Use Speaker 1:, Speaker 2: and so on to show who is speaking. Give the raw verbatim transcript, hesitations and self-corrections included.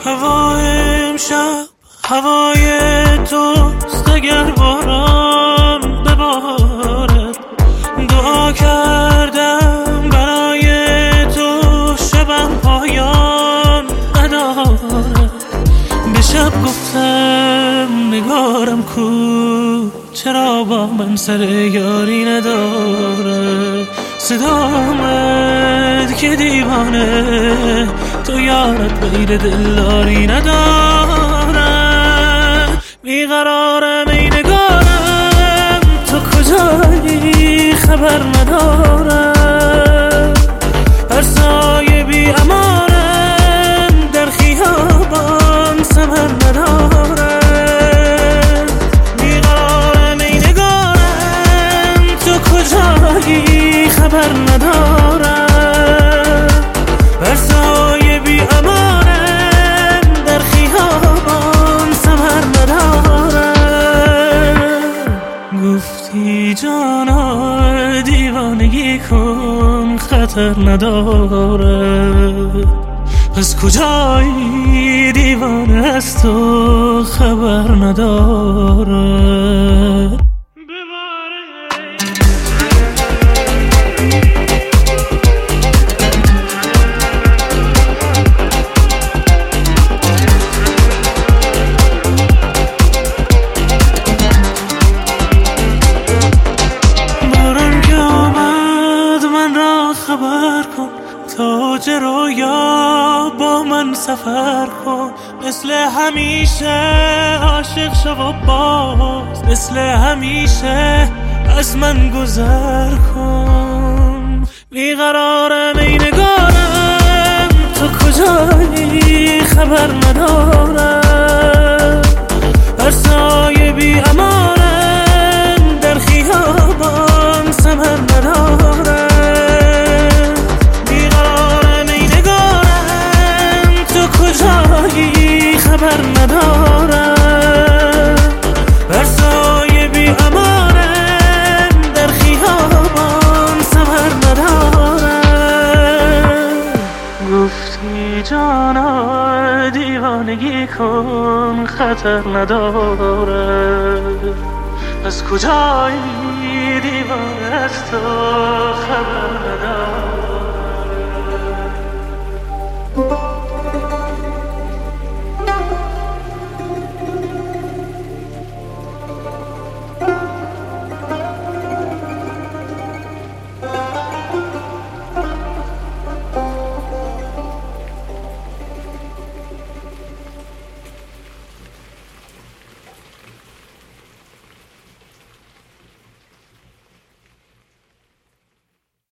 Speaker 1: هوای امشب هوای توست، اگر باران ببارد. دعا کردم برای تو، شبم پایان ندارد. به شب گفتم نگارم کو، چرا با من سر یاری نداره. صدا آمد که دیوانه تو یارت غیر دلداری نداره. بیقرارم ای نگارم، تو کجایی خبر ندارم. هر سایه بی امانم در خیابان ثمر نداره. بیقرارم ای نگارم، تو کجایی خبر ندارم. هر سایه بی امانم در خیابان ثمر ندارم. گفتی جانا دیوانگی کن، خطر نداره. پس کجایی دیوانه از تو خبر نداره. خبر کن تاج رویا با من سفر کن. مثل همیشه عاشق شو و باز، مثل همیشه از من گذر کن. بیقرارم ای نگارم، تو کجایی خبر ندارم. هر سایه بی امانم در خیابان ثمر ندارم. کجایی خبر ندارم. بر سایه بی امانم در خیابان ثمر ندارم. گفتی جانا دیوانگی کن، خطر نداره. از کجایی دیوانه از تو خبر